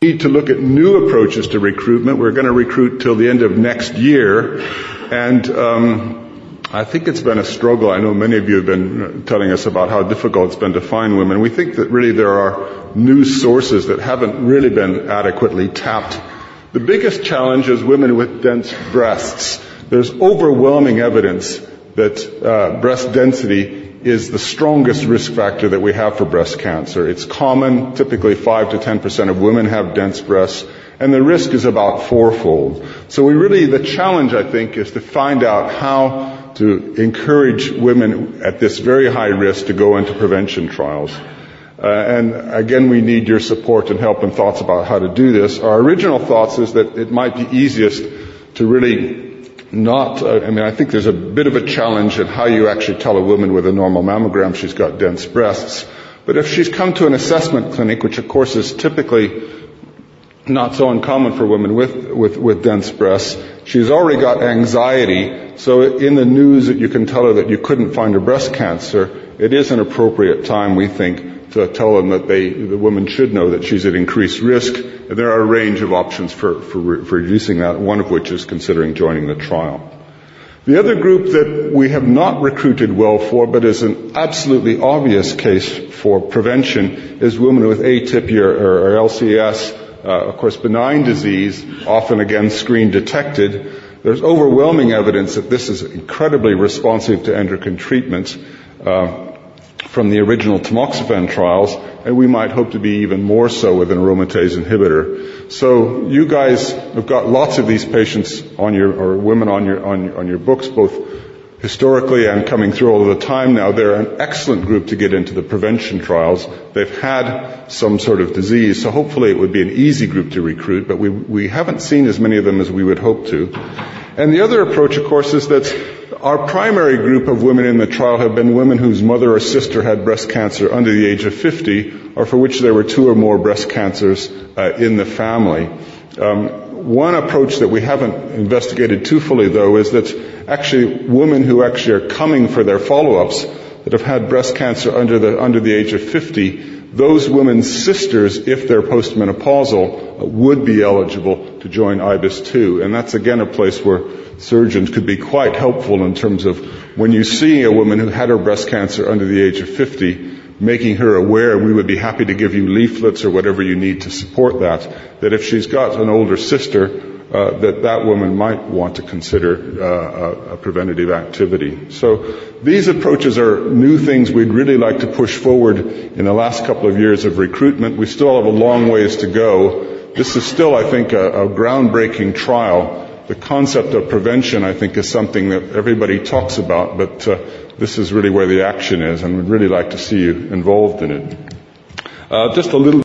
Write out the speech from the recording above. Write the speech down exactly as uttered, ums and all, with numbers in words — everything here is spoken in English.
need to look at new approaches to recruitment. We're going to recruit till the end of next year, and um, I think it's been a struggle. I know many of you have been telling us about how difficult it's been to find women. We think that really there are new sources that haven't really been adequately tapped. The biggest challenge is women with dense breasts. There's overwhelming evidence that uh, breast density is the strongest risk factor that we have for breast cancer. It's common. Typically five to ten percent of women have dense breasts, and the risk is about fourfold. So we really, the challenge, I think, is to find out how to encourage women at this very high risk to go into prevention trials. Uh, and again, we need your support and help and thoughts about how to do this. Our original thoughts is that it might be easiest to really not, uh, I mean, I think there's a bit of a challenge in how you actually tell a woman with a normal mammogram she's got dense breasts. But if she's come to an assessment clinic, which of course is typically not so uncommon for women with, with, with dense breasts, she's already got anxiety. So in the news that you can tell her that you couldn't find her breast cancer, it is an appropriate time, we think, to tell them that they, the woman should know that she's at increased risk. And there are a range of options for, for, for reducing that, one of which is considering joining the trial. The other group that we have not recruited well for, but is an absolutely obvious case for prevention, is women with atypia or, or L C S, uh, of course benign disease, often again screen detected. There's overwhelming evidence that this is incredibly responsive to endocrine treatment. Uh, from the original tamoxifen trials, and we might hope to be even more so with an aromatase inhibitor. So you guys have got lots of these patients on your, or women on your, on, on your books, both historically and coming through all of the time now. They're an excellent group to get into the prevention trials. They've had some sort of disease, so hopefully it would be an easy group to recruit, but we, we haven't seen as many of them as we would hope to. And the other approach, of course, is that our primary group of women in the trial have been women whose mother or sister had breast cancer under the age of fifty, or for which there were two or more breast cancers uh, in the family. Um, one approach that we haven't investigated too fully, though, is that actually women who actually are coming for their follow-ups that have had breast cancer under the under the age of fifty, those women's sisters, if they're postmenopausal, uh, would be eligible to join I B I S two. And that's again a place where surgeons could be quite helpful in terms of when you see a woman who had her breast cancer under the age of fifty, making her aware, we would be happy to give you leaflets or whatever you need to support that, that if she's got an older sister, uh, that that woman might want to consider uh, a, a preventative activity. So these approaches are new things we'd really like to push forward in the last couple of years of recruitment. We still have a long ways to go. This is still, I think, a, a groundbreaking trial. The concept of prevention, I think, is something that everybody talks about, but uh, this is really where the action is, and we'd really like to see you involved in it. Uh, just a little